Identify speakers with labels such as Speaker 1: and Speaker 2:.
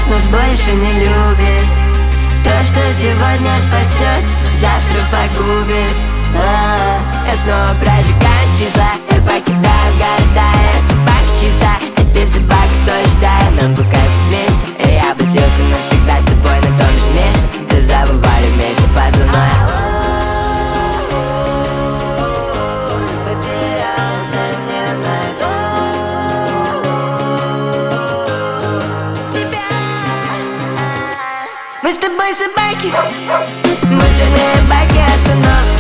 Speaker 1: нас больше не любит. То, что сегодня спасет, завтра погубит. Я снова прожигаю числа и покидаю города. Я собака чиста, и ты собака тоже, да. Нам по кайфу вместе, и я бы слился навсегда с тобой на том же месте, где забывали вместе под луной. Потерялся, не найду себя. Мы с тобой собаки, мусорные баки, остановки.